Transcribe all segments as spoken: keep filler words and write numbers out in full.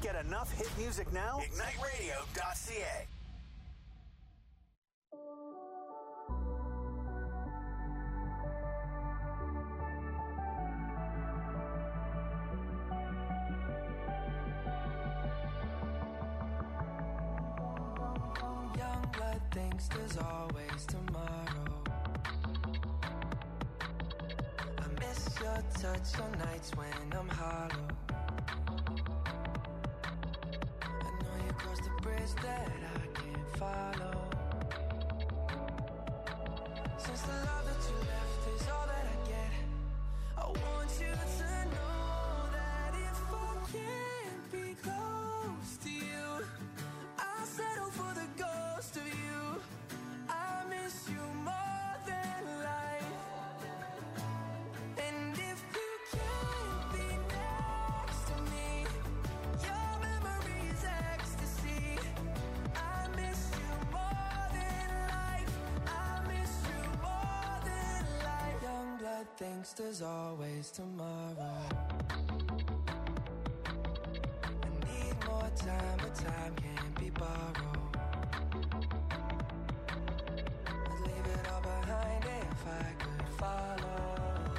Get enough hit music now? Ignite radio dot c a. Young blood thinks there's always tomorrow. I miss your touch on nights when I'm hollow. I know you crossed the bridge that I can't follow. Since the love that you left is all that I get, I want you to know that if I can't be close to you, I'll settle for the ghost of you. I miss you more than life. And if you can't be next to me, your memory is ecstasy. I miss you more than life. I miss you more than life. Young blood thinks there's always tomorrow. I need more time, but time can't be borrowed. I'd leave it all behind if I could follow.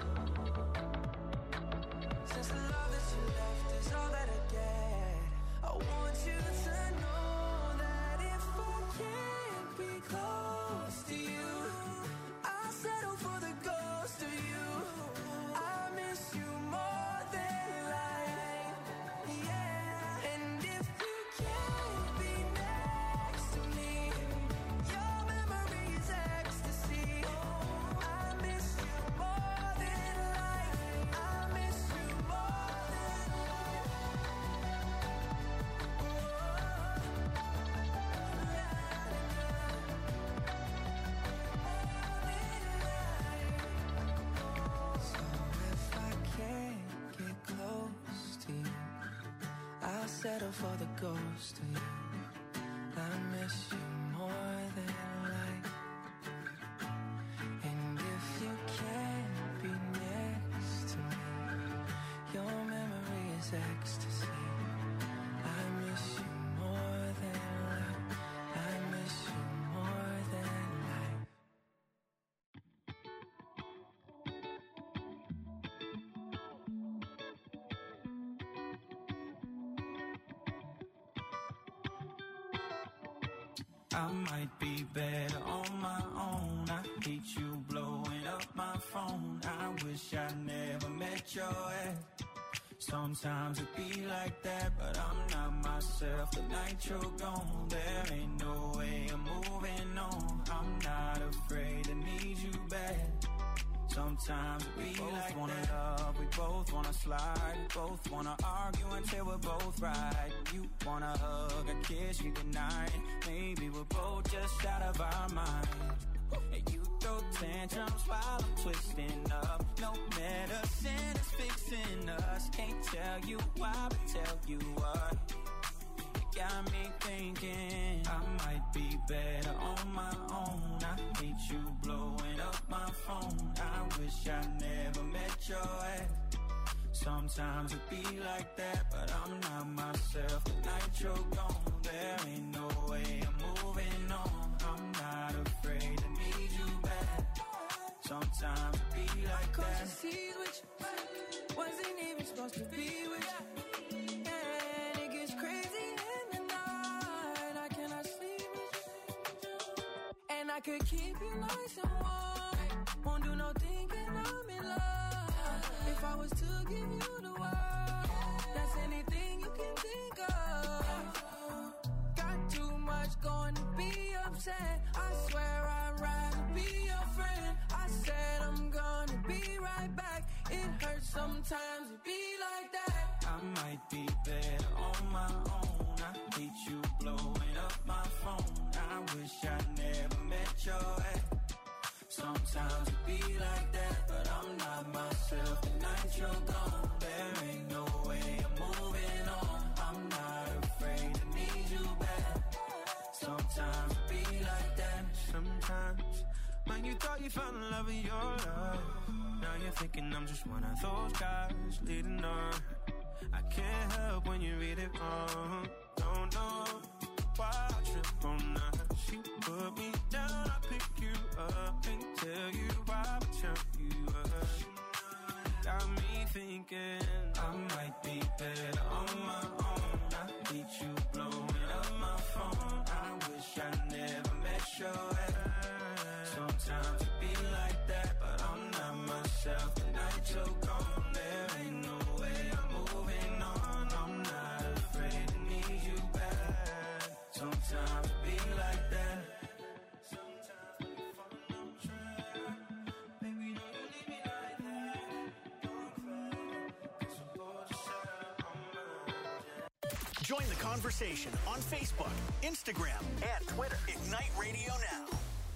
Since the love that you left is all that I get, I want you to know that if I can't be close to you, I'll settle for the ghost of you. I miss you more than life, yeah. And if you can't be next to me, your memory is ecstasy. I miss you more than life. I miss you more than life. So if I can't get close to you, I'll settle for the ghost of you. I miss you more than life. And if you can't be next to me, your memory is ecstasy. I miss you more than life. I miss you more than life. I might be better on my own. I hate you blowing up my phone. I wish I never met your ex. Sometimes it be like that, but I'm not myself. The night you're gone, there ain't no way I'm moving on. I'm not afraid to need you back. Sometimes we both like wanna that. Love, we both wanna slide, we both wanna argue until we're both right. You wanna hug and kiss me goodnight. Maybe we're both just out of our mind. And you throw tantrums while I'm twisting up. No medicine is fixing us. Can't tell you why, but tell you what. You got me thinking I might be better on my own. I hate you blowing up my phone. I wish I never met your ex. Sometimes it be like that, but I'm not myself. The night you're gone, there ain't no way I'm moving on. I'm not afraid to need you back. Sometimes it be like Cause that. you see which wasn't even supposed to be with you. And it gets crazy in the night. I cannot sleep with you. And I could keep you nice and warm. Won't do no thinking I'm in love. If I was to give you the world, that's anything you can think of. Got too much going to be upset. I swear I'd rather be your friend. I said I'm gonna be right back. It hurts sometimes to be like that. I might be better on my own. I hate you blowing up my phone. I wish I never met your ex. Sometimes it be like that, but I'm not myself. The night you're gone, there ain't no way I'm moving on. I'm not afraid to need you back. Sometimes it be like that. Sometimes when you thought you found the love of your life, now you're thinking I'm just one of those guys leading on. I can't help when you read it wrong. Don't know why I trip on her. She put me down, I pick you up and tell you why I turn you up. Got me thinking I might be better on my own. I hate you blowing up my phone. I wish I never met your ex. Sometimes it be like that, but I'm not myself. The night you're gone, there ain't no way I'm moving on. I'm not afraid to need you back. Sometimes it be like that. Sometimes we fall on track. Baby, don't you leave me like that. Don't cry, 'cause I'm bored to shut on my. Join the conversation on Facebook, Instagram, and Twitter. Ignite Radio Now.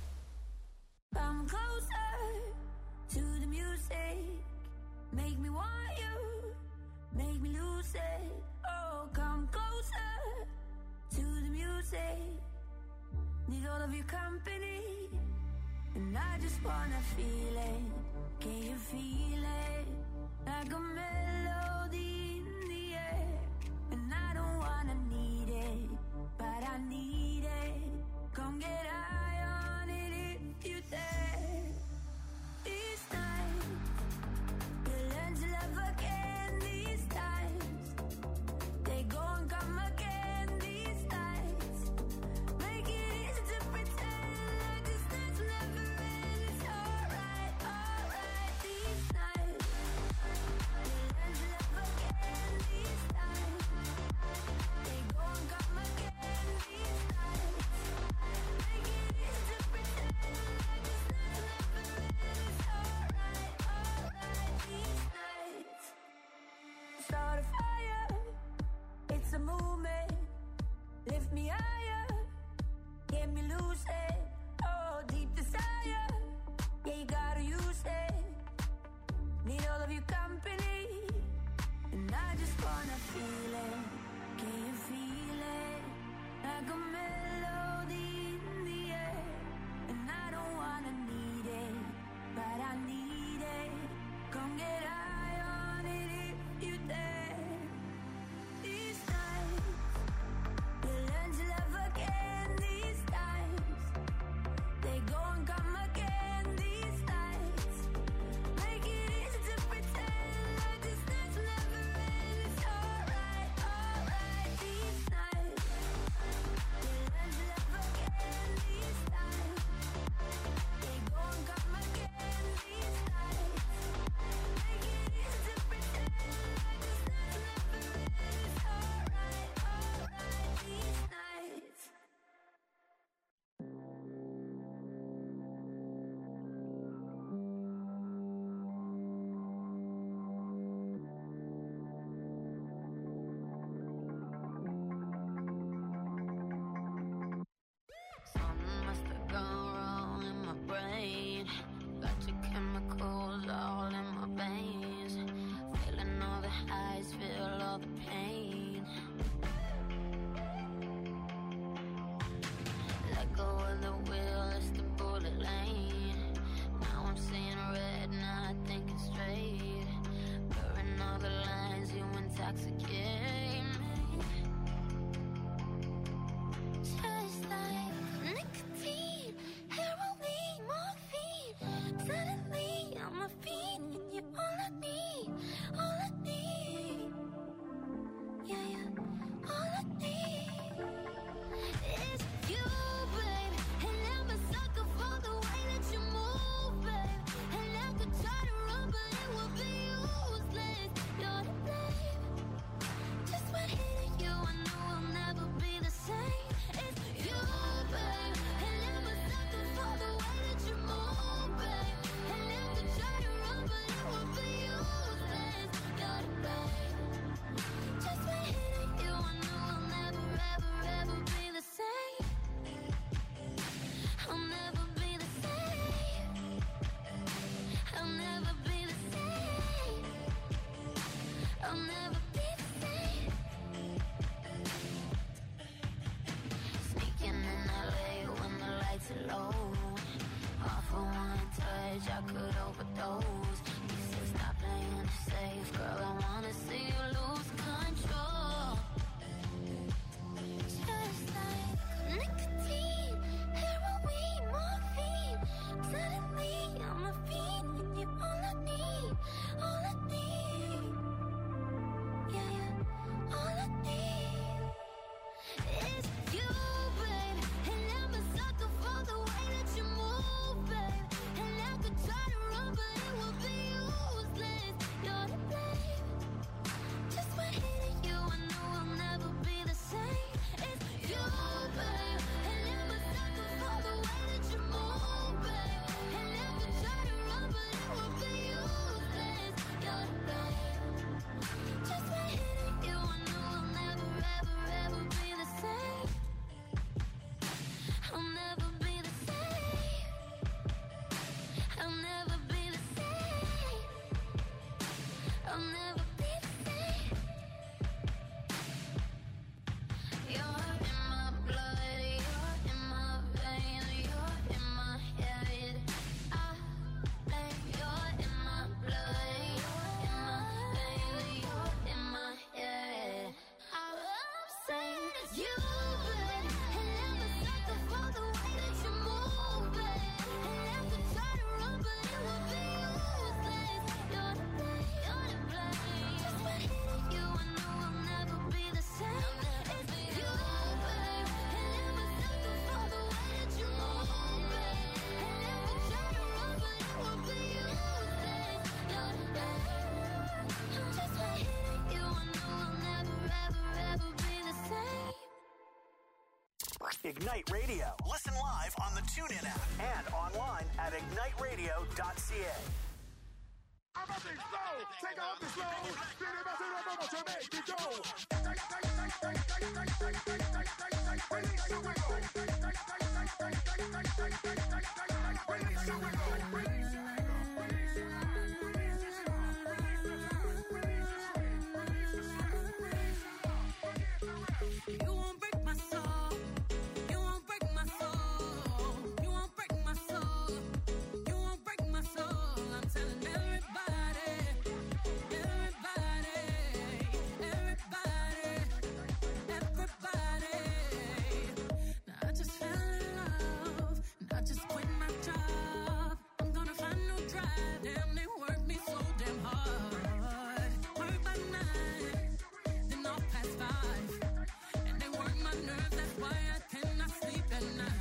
Come closer to the music. Make me want you. Make me lose it. Oh, come closer to the music. Need all of your company. And I just wanna feel it. Can you feel it? Like a melody in the air. And I don't wanna need it, but I need it. Come get high on it if you dare. These times, you learn to love again. These times, they go and come again. These nights, make it easy to pretend like this night's never end. It's alright, alright. These nights, you learn to love again. These times, they go and come again. These nights, make it easy to pretend like this night's never end. It's alright, alright. These nights, start a fire. It's a movement. Lift me higher. Get me lose it. Oh, deep desire. Yeah, you gotta use it. Need all of your company. And I just wanna feel it. Can you feel it? Like a melody in the air. And I don't wanna need it, but I need it. Come get high on it if you dare. These nights, you learn to love again. These times, they go and come again. These nights, make it easy to pretend like this night's never end. It's alright, alright. you, babe. And never sucker for the way that you move, babe. And never try to run, but it will be useless. You're to blame, you're to blame. Just by hitting you, I know I'll never be the same. It's you, babe. And never sucker for the way that you move, babe. And never try to run, but it will be useless. You're to blame. Just by hitting you, I know I'll never, ever, ever be the same. Ignite Radio. Listen live on the TuneIn app and online at ignite radio dot c a. I'm up and slow, take off the slow. Then if I say I'm about to make you go. Release your wiggle. Release your wiggle. Release your You won't break my soul. You won't break my soul. You won't break my soul. You won't break my soul. I'm telling everybody, everybody, everybody, everybody. Now I just fell in love, and I just quit my job. I'm gonna find no drive. Damn, they work me so damn hard. Work by nine, then off past five. And they work my nerves, that's why I cannot sleep at night.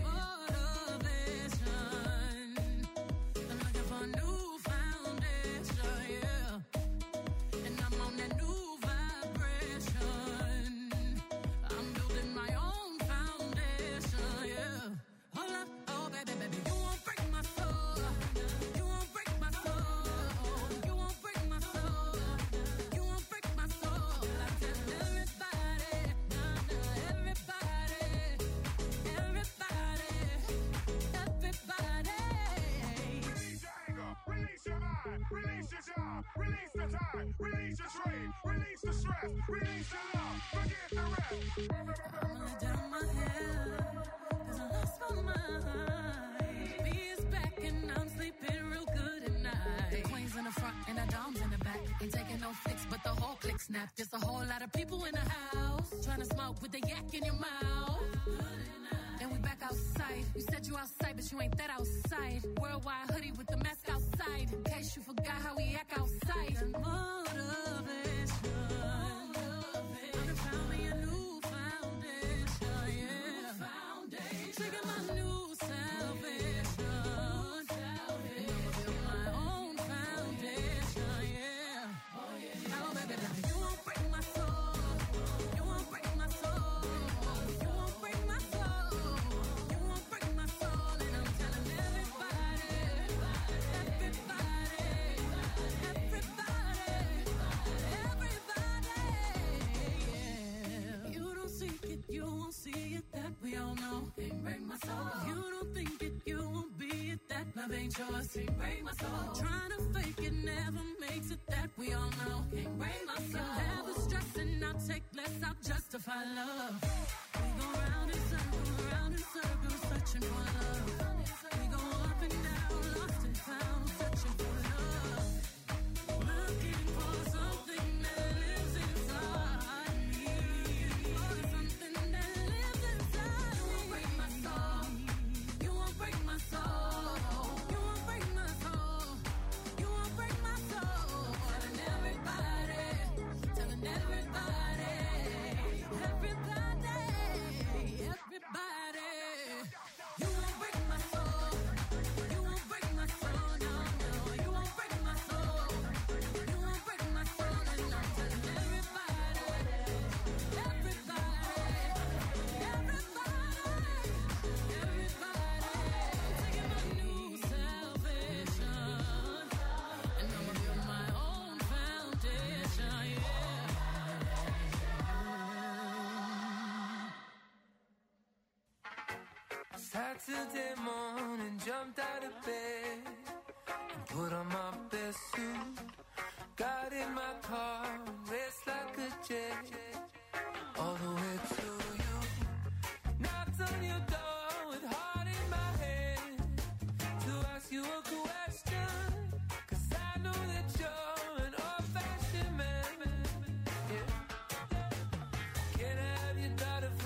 Motivation, I'm looking for a new foundation, yeah. And I'm on that new vibration. I'm building my own foundation, yeah. Hold up, oh baby, baby, you won't break my soul. You won't break my soul. You won't break my soul. You won't break my soul. I tell everybody, nah, nah, everybody, everybody, everybody. Release your anger, release your mind, release your job, release the time, release your trade, release the stress, release the love, forget the rest. I'ma lay down my head, 'cause I lost my mind. B is back and I'm sleeping real good at night. The queen's in the front and the dom's in the back. Ain't taking no flicks, but the whole click snap. There's a whole lot of people in the house trying to smoke with the yak in your mouth. And we back outside. You said you outside, but you ain't that outside. Worldwide hoodie with the mask outside. In case you forgot how we act outside. Motivation. I done found me a new foundation, yeah. Taking my new salvation. And I'ma build my own foundation, yeah. Oh, baby, baby, you won't break my soul. You won't break my soul. You won't break my soul. You won't break my soul. And I'm telling everybody, everybody, everybody, everybody, yeah. You don't see it, you won't see it, that we all know. Can't break my soul. You don't think it, you won't be it, that love ain't yours. Can't break my soul. Trying to fake it never makes it, that we all know. Can't break my soul. Have the stress and I'll take less, I'll justify love. We go round in circles, round in circles, searching for love. We go up and down, lost and found, searching for love. Looking for something that lives inside me. For something that lives inside me. You won't break my soul. You won't break my soul. You won't break my soul. You won't break my soul. Telling everybody, telling everybody, everybody, everybody. You won't break my soul. You won't break my soul. No, no, you won't break my soul. You won't break my soul. And I'm telling everybody, everybody, everybody, everybody. Taking my new salvation, and I'ma build my own foundation, yeah. Saturday morning, jumped out of bed and put on my best suit. Got in my car, raced like a jet, all the way to you. Knocked on your door with heart in my head to ask you a question, 'cause I know that you're an old-fashioned man. Yeah. Can I have your daughter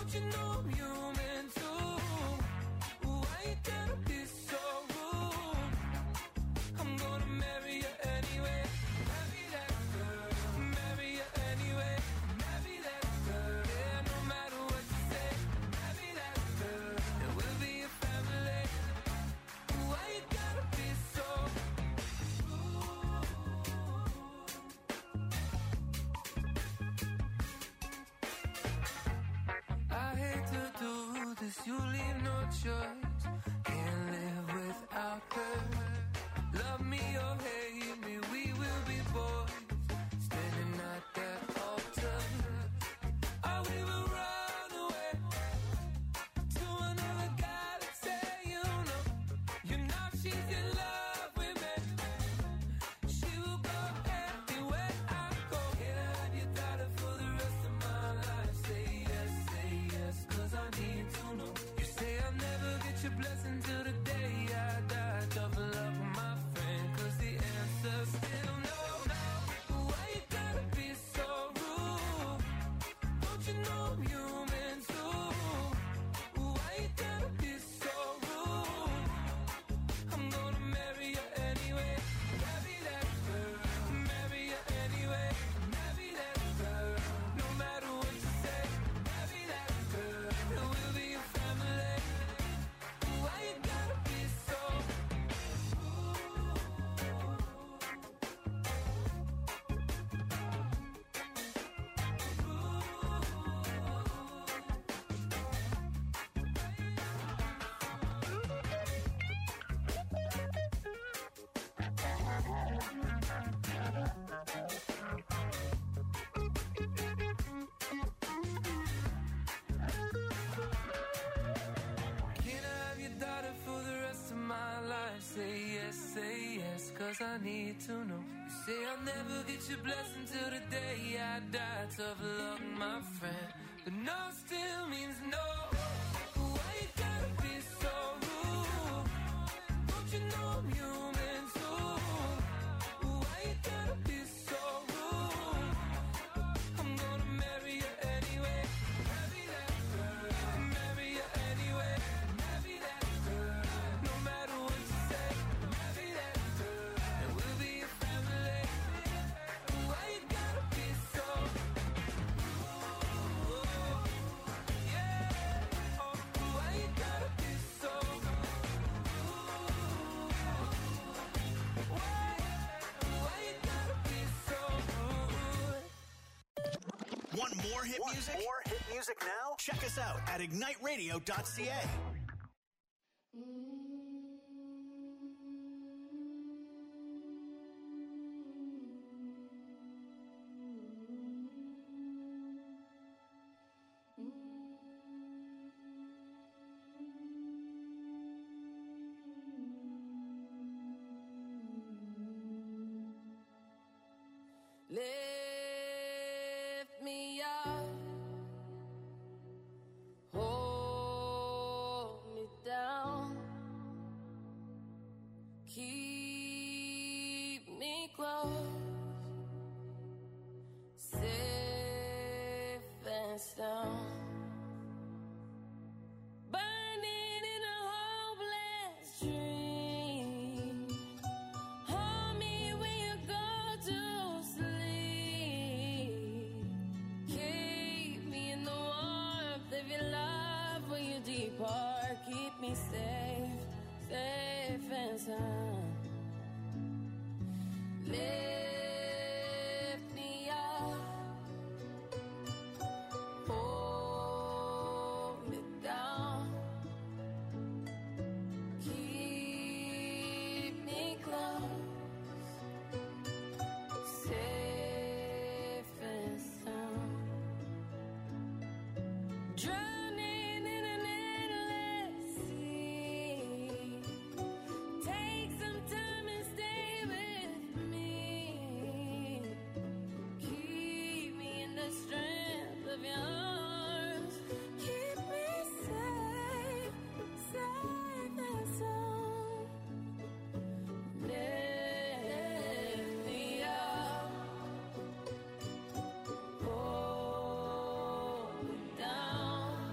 Don't you know I'm human too? Why you gotta be so rude? I'm gonna marry you anyway. Marry that girl. Marry you anyway. Marry that girl. Yeah, no matter what you say. Marry that girl. And we'll be a family. Why you gotta be so rude? I hate to do this, you leave no choice. Can't live without her. Love me or hate me, we will be boys. Standing at that altar. I will run away to another galaxy, you know. You know she's in love with me. She will go anywhere I go. Can I have your daughter for the rest of my life? Say yes, say yes, cause I need to know. You say I'll never get your blessing till the day I die. Tough love with my friend, cause the answer's still no. Why you gotta be so rude? Don't you know I'm human too? Why you gotta be so rude? I'm gonna marry you anyway. Marry that girl. Marry you anyway. Marry that girl. No matter what you say. Marry that girl. And we'll be a family. Why you gotta be so Can I have your daughter for the rest of my life? Say yes, say yes, cause I need to know. You say I'll never get your blessing till the day I die. Tough luck, my friend, but no still means no. Why you gotta be so rude? Don't you know I'm human too? Why you gotta be so rude? I'm gonna marry you anyway. Marry that girl. Marry you anyway. Marry that girl. No matter what you say. Marry that girl. And we'll be a family. Why you gotta be so rude? Yeah. Oh, why you gotta be so rude? Why? Why you gotta be so rude? Want more hit Want music? more hit music now? Check us out at ignite radio dot c a. Lift me up, hold me down, keep me close, safe and sound. Burning in a hopeless dream. Hold me when you go to sleep. Keep me in the warmth of your love when you depart. Keep me safe, safe and sound. Lift me up, hold me down, keep me close, safe and sound. Drowning in an endless sea. Take some time and stay with me. Keep me in the strength of your arms. Keep me safe, safe and sound. Lift me up, hold me down,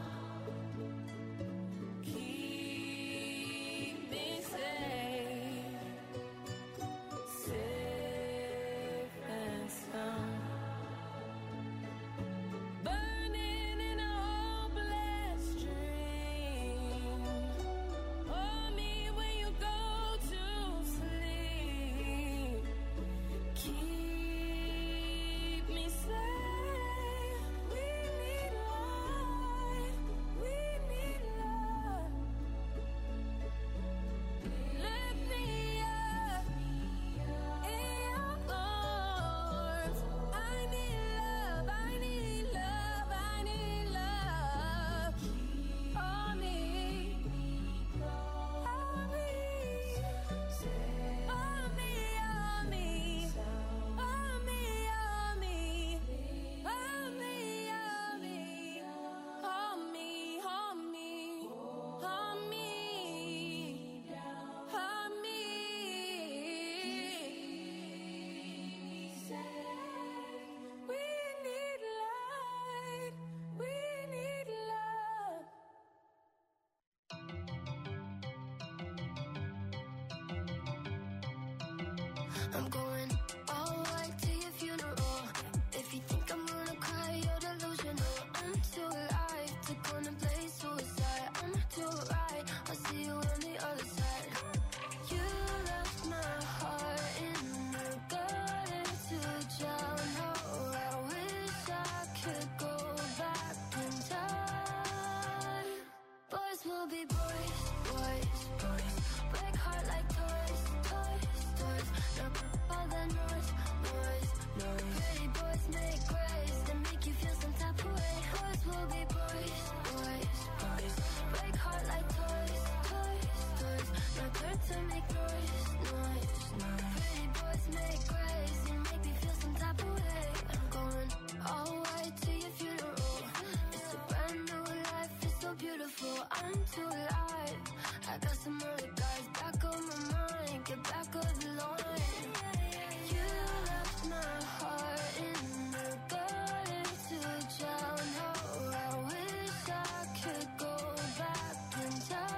I'm going all white to your funeral. If you think I'm gonna cry, you're delusional. I'm too alive to contemplate suicide. I'm too right, I'll see you on the other side. You left my heart in the gutter to drown. Oh, I wish I could go back in time. Boys will be boys, boys, boys. Break heart like toys, toys, toys. No all the noise, noise, noise. Pretty boys make grace and make you feel some type of way. Boys will be boys, boys, boys. Break heart like toys, toys, toys. No turn to make noise, noise, noise. Pretty boys make grace and make me feel some type of way. I'm going all white to your funeral. It's a brand new life, it's so beautiful. I'm too alive. I got some other guys back on my mind. Get back on the line. You left my heart in the gutter to drown. Oh, I wish I could go back in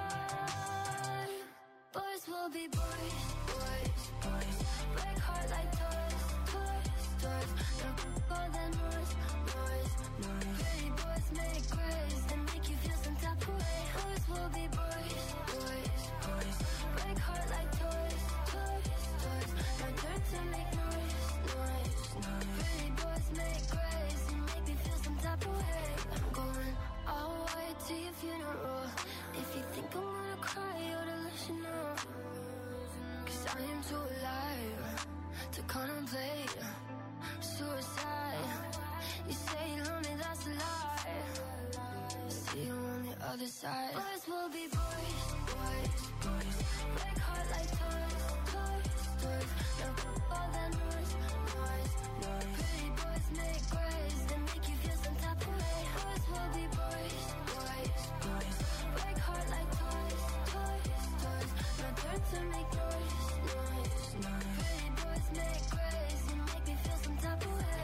time. Boys will be boys, boys, boys. Break heart like toys, toys, toys. No all the noise, noise, noise. Pretty boys make grace and make you feel some type of way. Boys will be boys, boys, boys. Break heart like toys, toys, toys. No turn to make noise, noise, noise. Pretty boys make grace and make me feel some type of way. I'm going all white to your funeral. If you think I'm gonna cry, you're delusional. Cause I am too alive to contemplate suicide. You say you love me, that's a lie. See you on the other side. Boys will be boys, boys, boys. Break heart like toys, toys, toys. No all that noise, noise, noise. Pretty boys make grace and make you feel some type of way. Boys will be boys, boys, boys. Break heart like toys, toys, toys. No turn to make noise, noise, noise. Pretty boys make grace and make me feel some type of way.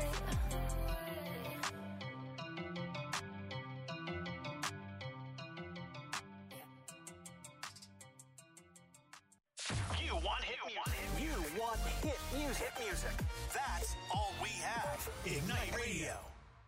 You want hit music. You want hit music. Hit music. That's all we have. Ignite Radio.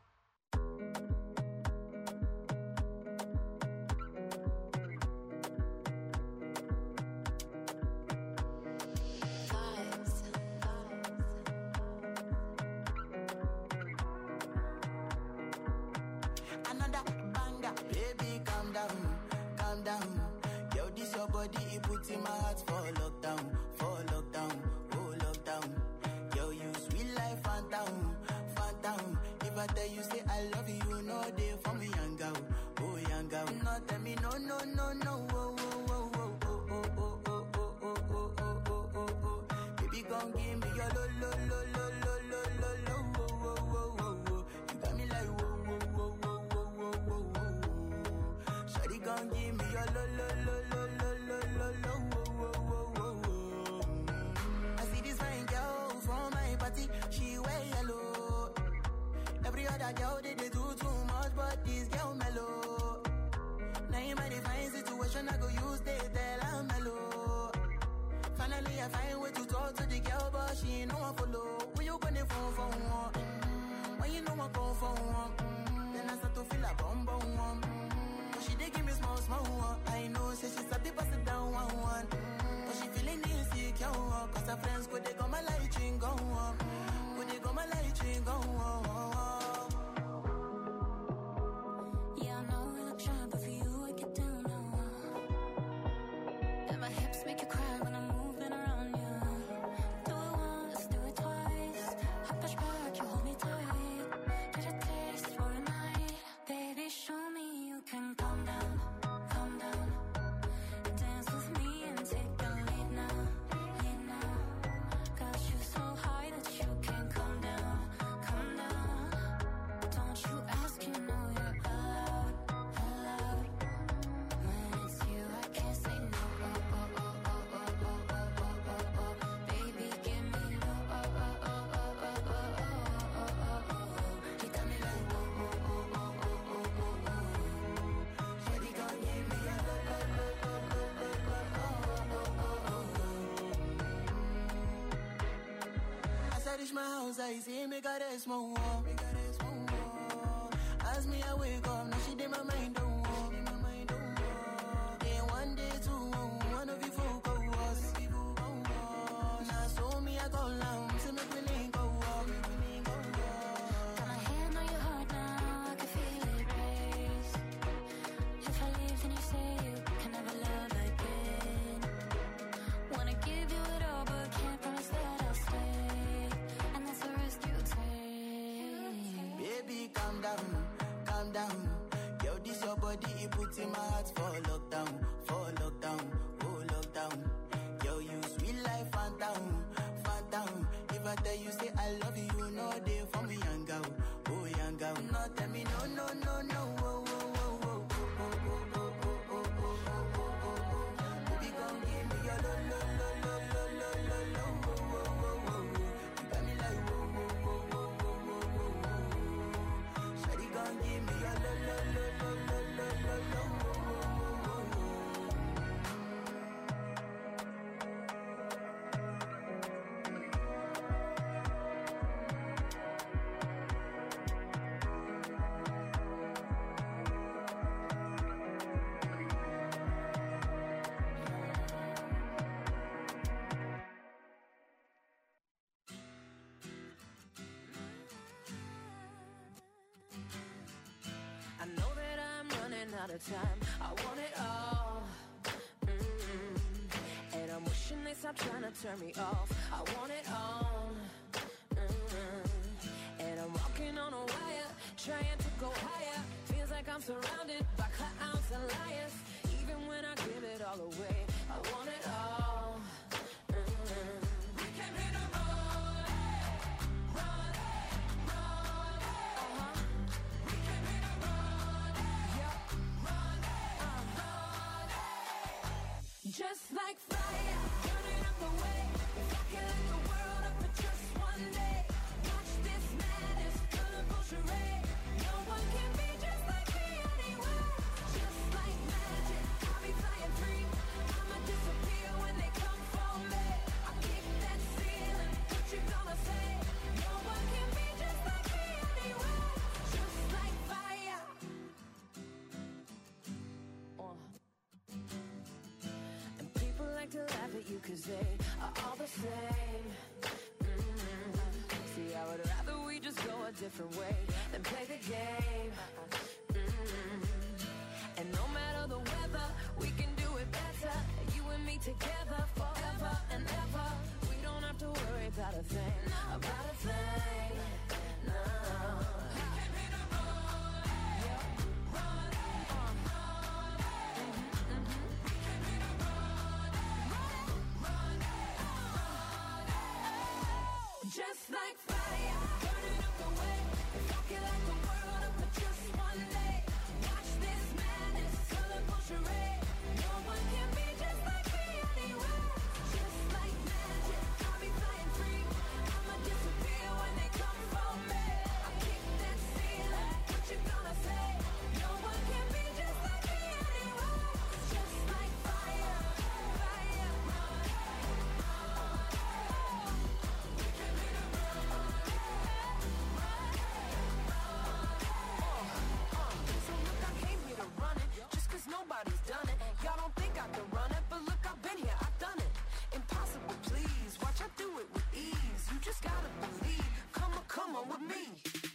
Another banger, baby, calm down, calm down. Yo, this your body, it puts in my heart for lockdown, for lockdown, oh lockdown. Yo, you sweet life, phantom, phantom. If I tell you say I love you, you know they for me, young girl, oh young girl. No, tell me no, no, no, no, oh, oh, oh, oh, oh, oh, oh, oh, oh, oh, oh, oh, oh, oh. Baby, gon' give me your lo, lo, lo, lo, lo, lo, lo, lo, oh, oh, oh, oh, oh. You got me like whoa, whoa, whoa, whoa, whoa, whoa, whoa, whoa. Shawty gon' give me your lo, lo, lo, lo, lo, lo, lo, lo, whoa, whoa, whoa, whoa. I see this fine girl from my party, she wear yellow. Every other girl they, they do too much, but this girl mellow. Now in my divine situation, I go use they tell I'm mellow. Finally, I find way to talk to the girl, but she ain't no one follow. When you gonna phone for one? Mm-hmm. When you know I come for one? Mm-hmm. Then I start to feel a bum bum one. Mm-hmm. But she dey give me small small one. I know, say she's a bit sit down one one. Mm-hmm. But she feeling insecure, cause her friends go they go my light ring go on. Go they go my light ring go on. Yeah, I know we look shy, but for you I get down now. And my hips make you cry when I'm moving around you. Do it once, do it twice. I push back, you hold me tight. Get a taste for a night. Baby, show me you can calm down, calm down. Dance with me and take the lead now, lead now. Got you so high that you can't come down, come down. outside, say make her rest more. Make her rest more. As me I wake up, now she did my mind don't walk. Then one day two, one of you folk go us. Now so me I go down, say make we link go walk. Got my hand on your heart now, I can feel it race. If I leave, then you say you can never love again. Wanna give you it all, but can't promise that I'll stay. And that's the risk you take. Baby, calm down, calm down. Yo, this your body, it puts in my heart for lockdown, for lockdown, oh lockdown. Yo, you sweet life, phantom, phantom. If I tell you say I love you, you know they for me, young girl, oh young girl. No, tell me no, no, no, no, oh, oh, oh, oh, oh, oh, oh, oh, oh, oh, oh, oh, oh. Baby, come give me your lo, lo, lo, lo, lo, lo, lo, lo, oh, oh, oh, oh. You got me like whoa, whoa, whoa, whoa, whoa, whoa, whoa. Shawty, come give me your lo, lo, lo, lo, lo, lo, lo, lo, oh, oh, oh, oh. I know that I'm running out of time. I want it all. Mm-hmm. And I'm wishing they stop trying to turn me off. I want it all. Mm-hmm. And I'm walking on a wire, trying to go higher. Feels like I'm surrounded by clowns and liars. Even when I give it all away, I want it all. Mm-hmm. We came here to run, run, run. Uh-huh. We came here to run, yeah, run, uh, run. Just like fire, burning up the way. If I can light the world up for just one day, watch this madness, colorful charade. No one can be just like me anywhere. Just like magic, I'll be flying free. I'ma disappear when they come for me. I kick that ceiling, what you gonna say? No one can be just like me anywhere. Just like fire. Uh. And people like to laugh at you cause they are all the same. Mm-hmm. See, I would rather we just go a different way than play the game. Mm-hmm. And no matter the weather, we can do it better. You and me together forever and ever. We don't have to worry about a thing, about a thing. No. We came here to run, yeah, run, uh, run. Mm-hmm, mm-hmm. We came here to run, run, run, run. Just like fire, burning up the way. If I can light the world up for just one day, watch this madness, colorful charade. No one can be just like me anywhere. Just like magic, I'll be flying free. I'ma disappear when they come for me. I kick that ceiling, what you gonna say? No one can be just like me anywhere. Just like fire, fire, run, run. We came here to run, run, run. So look, I came here to run it, just cause nobody's done it. Y'all don't think I can run it, but look, I've been here, I've done it. Impossible, please, watch I do it with ease. You just gotta believe, come on, come on with me.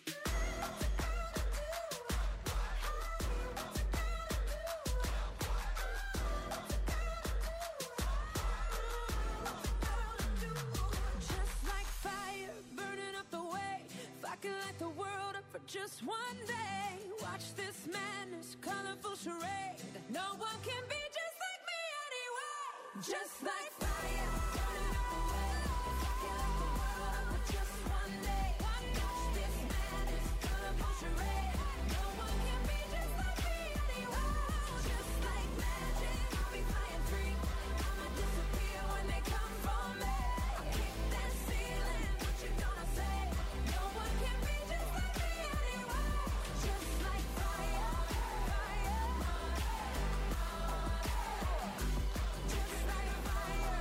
Just like fire, burning up the way. If I can light the world up for just one day, watch this madness, colorful charade. No one can be just like me anyway. Just like fire, burning up the way. If I can light the world up for just one day, watch this madness, colorful charade. No one can be just like me anyway. Just like magic, I'll be flying free. I'ma disappear when they come for me. I kick that ceiling, what you gonna say? No one can be just like me anyway. Just like fire, fire, run, run. Just like fire.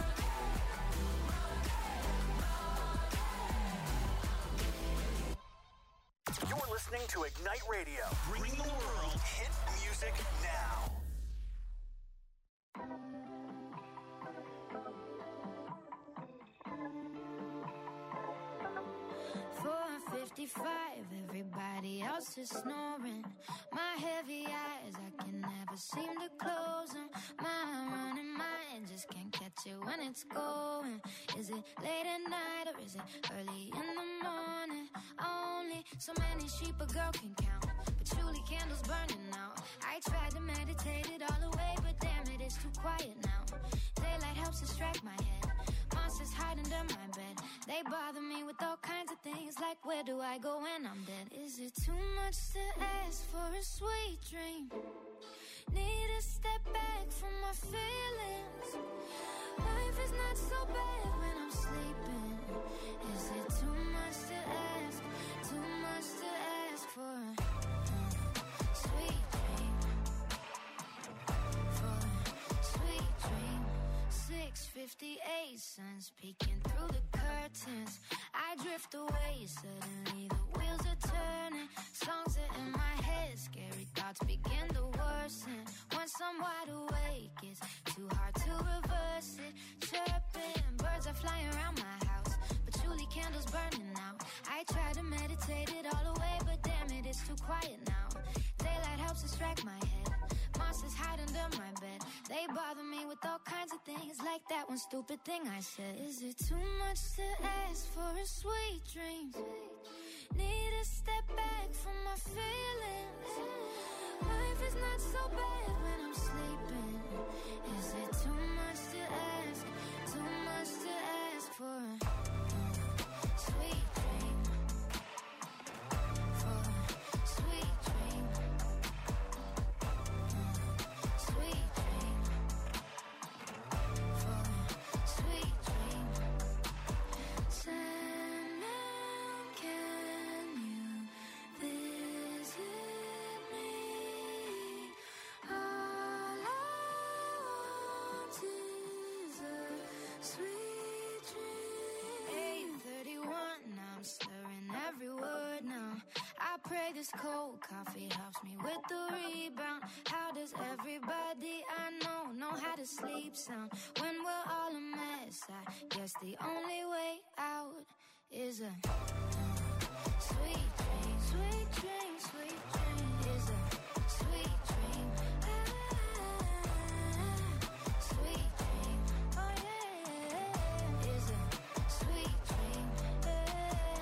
listening to Ignite Radio. Bringing the world hit music now. four fifty-five, everybody else is snoring. My heavy eyes, I can never seem to close them. My running mind just can't catch it when it's going. Is it late at night or is it early in the morning? Only so many sheep a girl can count, patchouli candles burning out. I tried to meditate it all away, but damn it, it's too quiet now. Daylight helps distract my head. Monsters hide under my bed. They bother me with all kinds of things, like where do I go when I'm dead? Is it too much to ask for a sweet dream? Need to step back from my feelings. Life is not so bad when I'm sleeping. Is it too much to ask? Too much to ask for a uh, sweet dream? For a sweet dream. six fifty-eight, sun's peeking through the curtains. I drift away, suddenly the wheels are turning. Songs are in my head, scary thoughts begin to worsen. Once I'm wide awake, it's too hard to reverse it. Chirping, birds are flying around my house, patchouli candles burning out. I try to meditate it all away, but damn it, it's too quiet now. Daylight helps distract my head. Monsters hide under my bed. They bother me with all kinds of things, like that one stupid thing I said. Is it too much to ask for a sweet dream? Need to step back from my feelings. Life is not so bad when I'm sleeping. Is it too much to ask? Too much to ask for a uh, sweet dream? For a sweet dream. Sweet dream. For a sweet dream. Sandman, can you visit me? All I want is a sweet dream. eight thirty-one, I'm slurring every word now. I pray this cold coffee helps me with the rebound. How does everybody I know know how to sleep sound? When we're all a mess, I guess the only way out is a uh, sweet dream. Sweet dream, sweet dream is a sweet dream. Ah, sweet dream. Oh yeah, is a sweet dream. Yeah.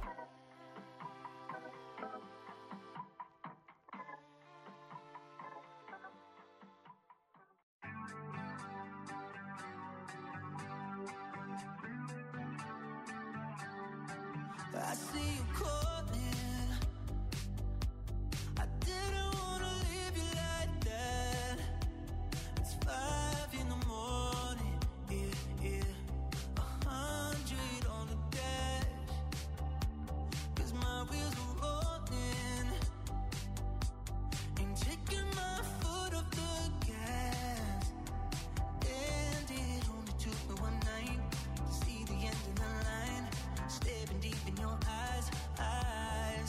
I see you calling. I didn't wanna leave you like that. It's five in the morning, yeah, yeah. A hundred on the dash, 'cause my wheels are rolling. Ain't taking my foot off the gas. And it only took me one night to see the end of the line. Staring deep in your eyes, eyes.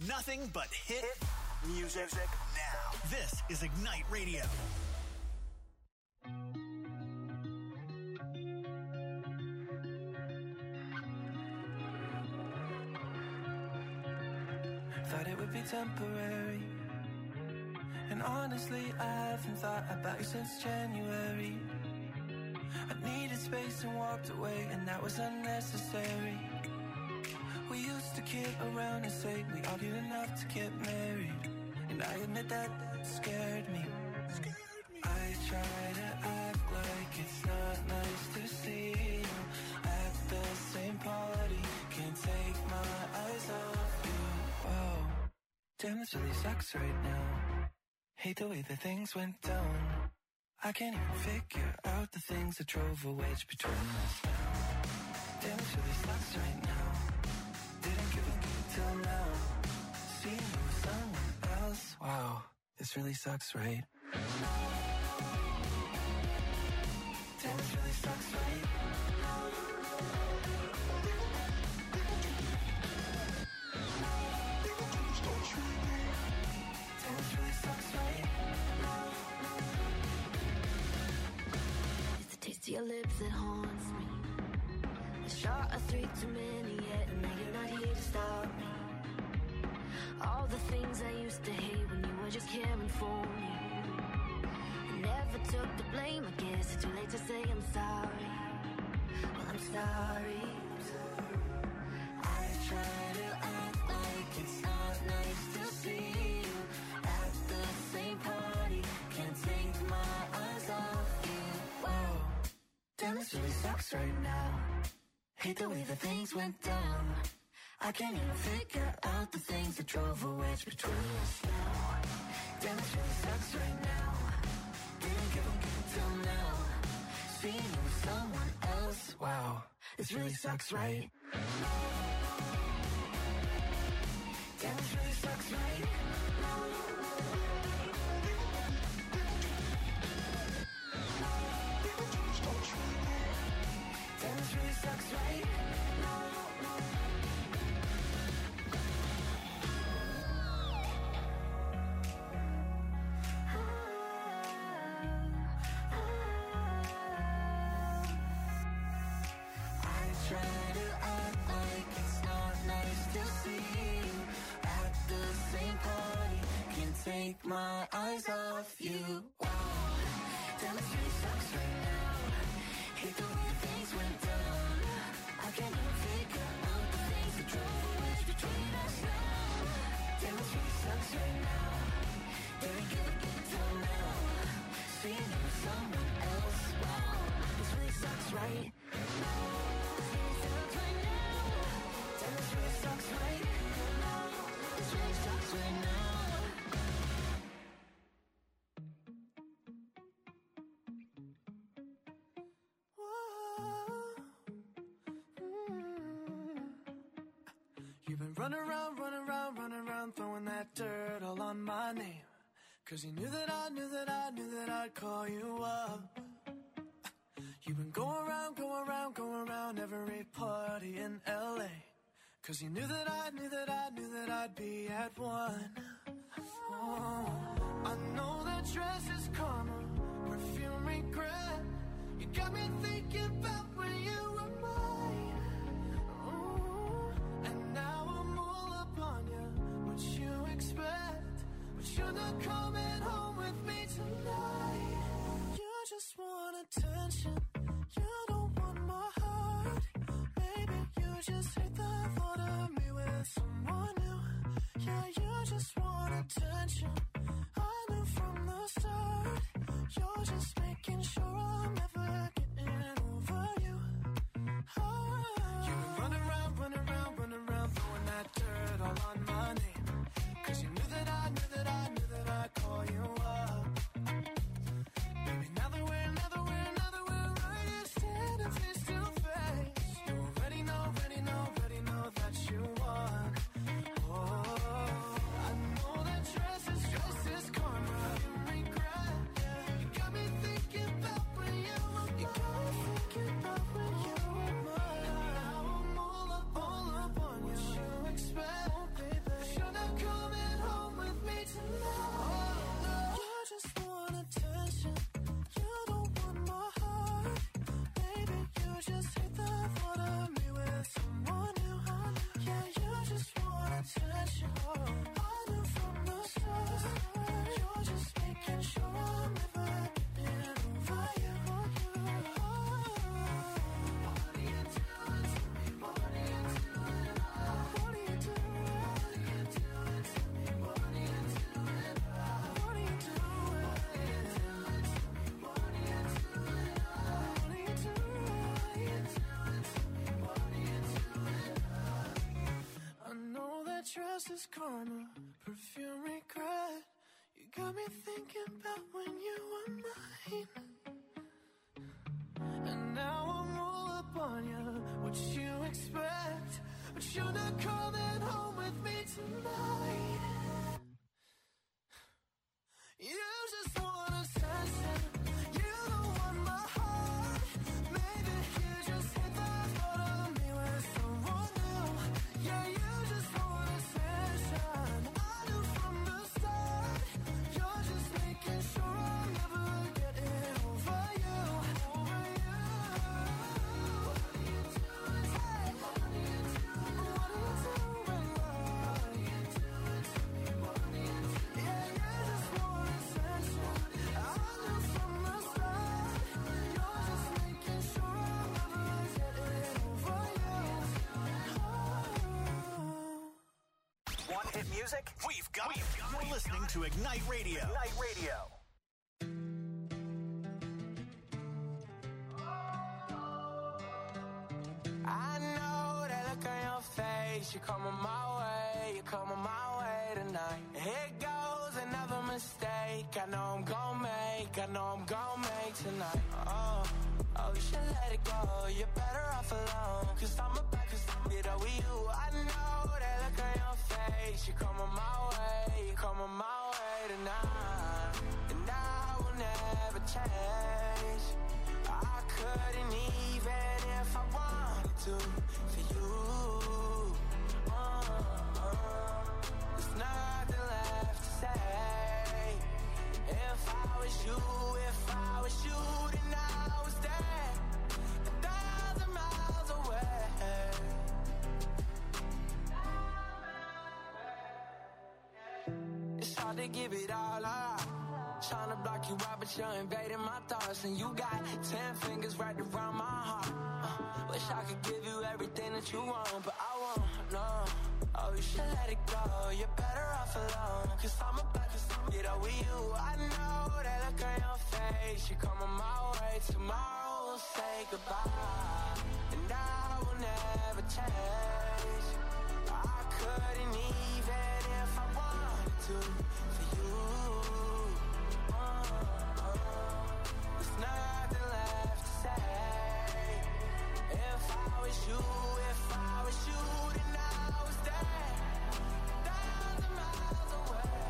nothing but hit, hit music now. This is Ignite Radio. Thought it would be temporary, and honestly I haven't thought about you since January. I needed space and walked away, and that was unnecessary. We used to kid around and say we argued enough to get married, and I admit that scared me. I try to act like it's not nice to see you at the same party. Can't take my eyes off you. Whoa, damn, this really sucks right now. Hate the way that things went down. I can't even figure out the things that drove a wedge between us now. Damn, this really sucks right now. Didn't give a good till now. Seeing you with someone else. Wow, this really sucks, right? Damn, this really sucks, right? Damn, this really sucks, right? It's the taste of your lips that haunts me. A shot of three too many yet, and now you're not here to stop me. All the things I used to hate when you were just caring for me. I never took the blame, I guess it's too late to say I'm sorry. Well, I'm sorry. I try to act like it's not nice to see you at the same party. Can't take my eyes off you. Wow, damn, this really sucks right now. Hate the way that things went down. I can't even figure out the things that drove a wedge between us now. Damn, this really sucks right now. Didn't give a good till now. Seeing you with someone else. Wow, this really sucks, right? Damn, this really sucks, right? Damn, this really sucks, right? Take my eyes off you. Wow, damn, it really sucks right now. Hate the way things went down. I can't even figure out the things that drove a wedge between us now. Damn, it really sucks right now. Didn't give a good till now. Seeing you with someone else. Wow, this really sucks right now. This really sucks right now. Damn, this really sucks right now. This really sucks right now. Run around, run around, run around, throwing that dirt all on my name. Cause you knew that I knew that I knew that I'd call you up. You've been going around, going around, going around every party in L A. Cause you knew that I knew that I knew that I'd be at one. Oh, I know that dress is karma, perfume regret. You got me thinking about when you were mine. Oh, and now what you expect, but you're not coming home with me tonight. You just want attention, you don't want my heart. Maybe you just hate the thought of me with someone new. Yeah, you just want attention, I knew from the start. You're just making sure I'm never getting over you. Oh. You run around, run around, run around, throwing that dirt all on my name. Cause you knew that I knew that I knew that I'd call you up. Baby, now that we're, now that we're, now that we're right here standing face to face, you already know, already know, already know that you won. Oh, I know that dress is, dress is karma, you regret. Yeah, you got me thinking about trust is karma, perfume regret. You got me thinking about when you were mine. And now I'm all up on you, what you expect. But you're not coming home with me tonight. You just want attention, you don't want my heart. Maybe you just hit the thought of me with someone new. Yeah, you just want attention, I knew from the start. You're just making sure I'm never getting over you, over you. What are you doing? Hey, what are you doing? What are you doing? What are you doing to me? What are you doing? Yeah, you just want attention, I knew from the start. You're just making sure I'm never getting over you. Oh. Want hit music? We've got it. You're listening to Ignite Radio. Ignite Radio. I know that look on your face. You're coming my way, you're coming my way tonight. Here goes another mistake. I know I'm gon' make, I know I'm gon' make tonight. Oh, oh, you should let it go. You're better off alone. Cause I'm about to get over you. I know that look on your face. You're coming my way, you're coming my way tonight. And I will never change. I couldn't even if I wanted to for you. Uh, uh, there's nothing left to say. If I was you, if I was you, then I was there, a thousand miles away. It's hard to give it all up. Trying to block you out, but you're invading my thoughts. And you got ten fingers wrapped around my heart. uh, Wish I could give you everything that you want, but I won't, no. Oh, you should let it go, you're better off alone. Cause I'm about to get over you. I know that look on your face. You're coming my way, tomorrow we'll say goodbye. And I will never change. I couldn't even if I wanted to for you. There's nothing left to say. If I was you, if I was you, then I was there, a thousand miles away.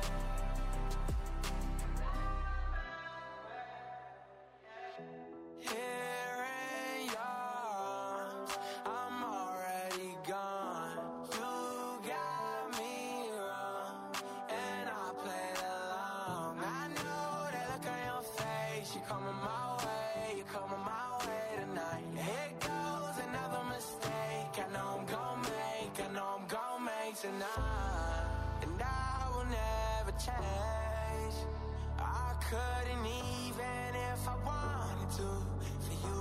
Here in your arms, I'm already gone. You got me wrong, and I played along. I know that look on your face. You're coming my way, you're coming my way tonight. Here goes another mistake. I know I'm gon' make, I know I'm gon' make tonight. And I will never change. I couldn't even if I wanted to for you.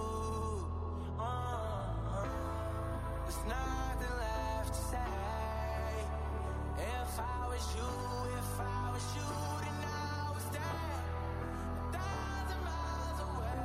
Uh, there's nothing left to say. If I was you, if I was you, then I was there, a thousand miles away.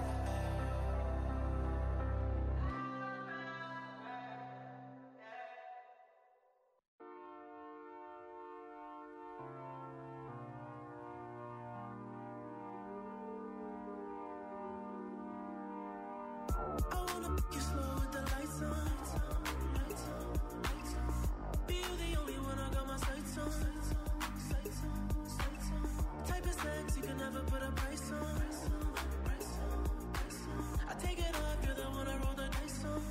I wanna make you slow with the lights on. Lights on, lights on. Be you the only one I got my sights on. Sights on, sights on. Type of sex you can never put a price on. I take it off, you're the one I roll the dice on.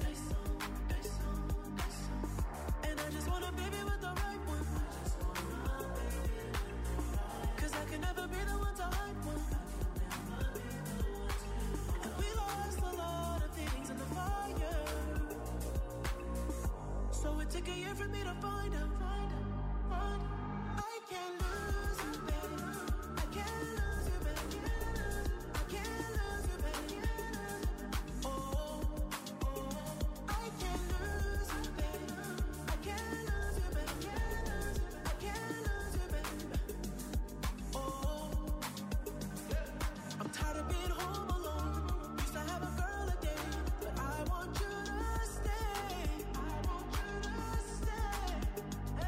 And I just want a baby with the right one. Cause I can never be the one to hype one. And we lost a lot of things in the fire. So it took a year for me to find out. Find out, find out. I can't lose you, baby. I can't lose you, baby. I can't lose you, baby. Oh, oh, I can't lose you, baby. I can't lose you, baby. I can't lose you, baby. Oh, I'm tired of being home alone. Used to have a girl a day, but I want you to stay. I want you to stay.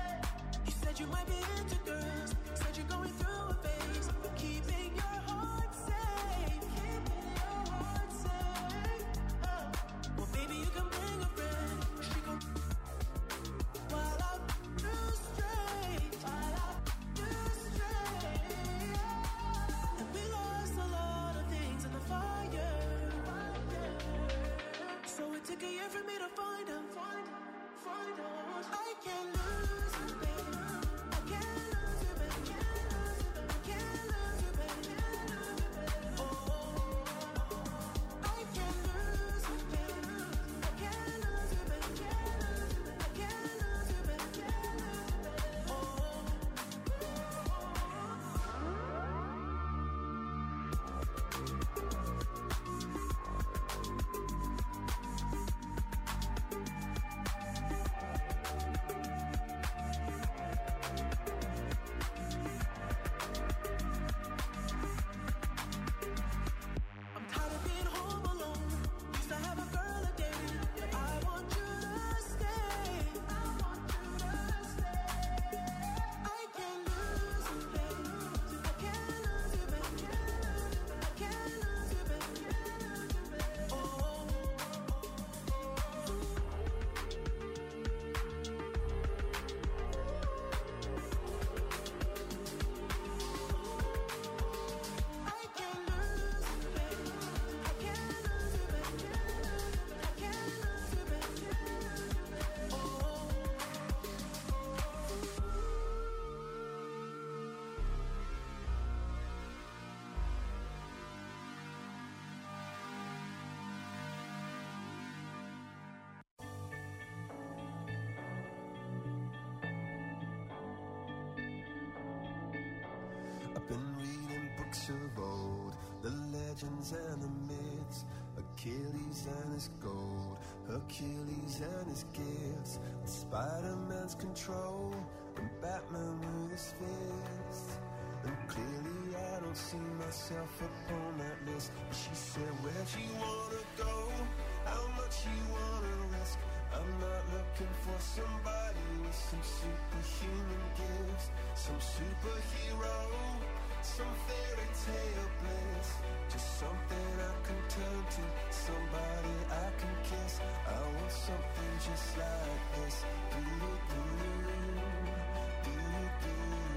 been reading books of old, the legends and the myths, Achilles and his gold, Hercules and his gifts, and Spider-Man's control, and Batman with his fists. And clearly I don't see myself upon that list. But she said, where'd you wanna go? How much you wanna risk? I'm not looking for somebody with some superhuman gifts, some superhero, some fairy tale bliss, just something I can turn to, somebody I can kiss. I want something just like this. Do-do-do, do-do-do,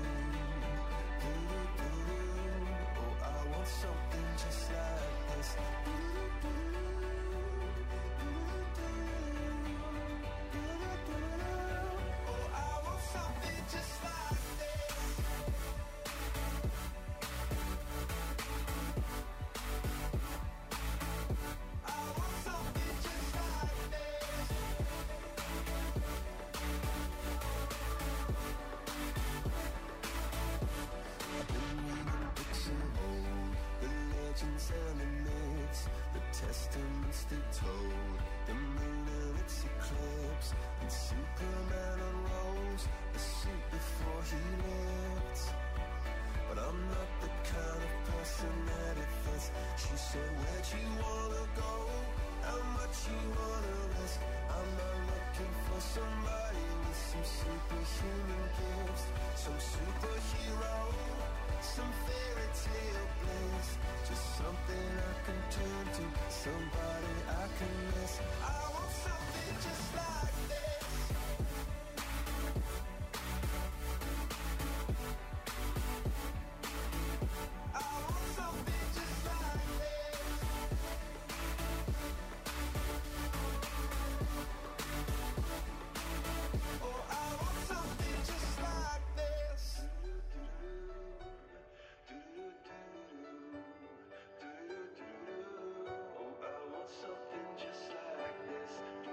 do-do-do. Oh, I want something just like this. Do-do-do, do-do-do, do-do-do. Oh, I want something just like this. I want something just like this. I've been reading books of old, the legends and the myths, the testaments they told, the moon and its eclipse, and Superman unrolls the suit before he lived. But I'm not the kind of person that it fits. She said, where'd you wanna go? How much you wanna risk? I'm not looking for somebody with some superhuman gifts, some superhero, some fairy tale bliss, just something I can turn to, somebody I can miss. I want something just like this. I want something just like this. Oh, I want something just like this. Oh, I want something just like this.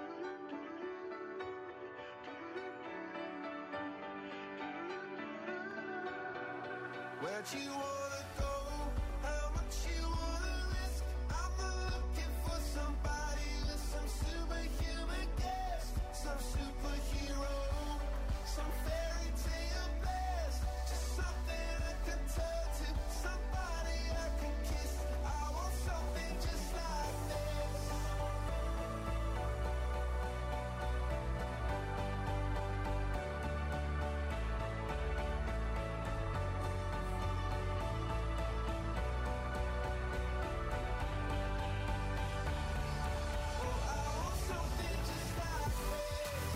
Where'd you wanna go? How much you wanna risk? I'm not looking for somebody with some superhuman gifts, some superhero, some fairy tale bliss, just something I can turn to, somebody I can kiss. I want something just like this. Oh, I want something just like this.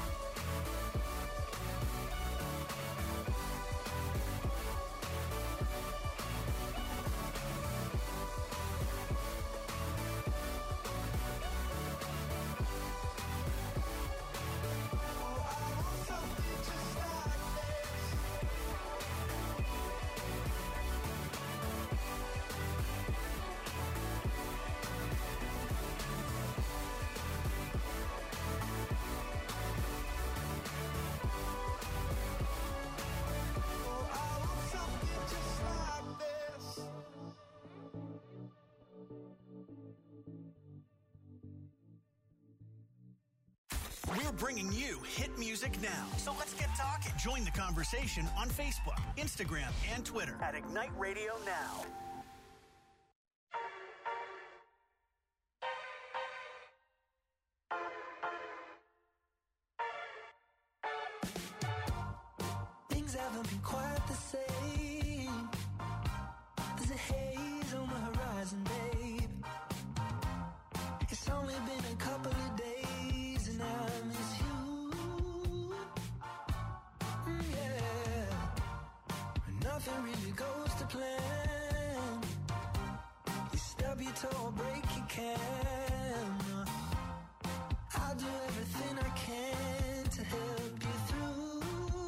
Oh, I want something just like this. Oh, I want something just like this. We're bringing you hit music now. So let's get talking. Join the conversation on Facebook, Instagram, and Twitter at Ignite Radio Now. Things haven't been quite the same. There's a haze on the horizon, babe. It's only been a couple of days and I miss you. Mm, yeah. Nothing really goes to plan. You stub your toe or break your can. I'll do everything I can to help you through.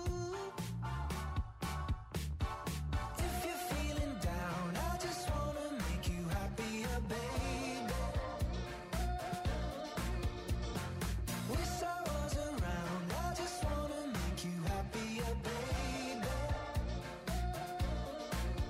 If you're feeling down, I just wanna make you happier, baby. Wish I was around, I just wanna make you happier, baby.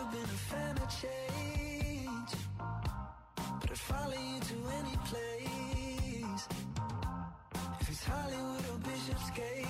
been a fan of change, but I'd follow you to any place. If it's Hollywood or Bishopsgate,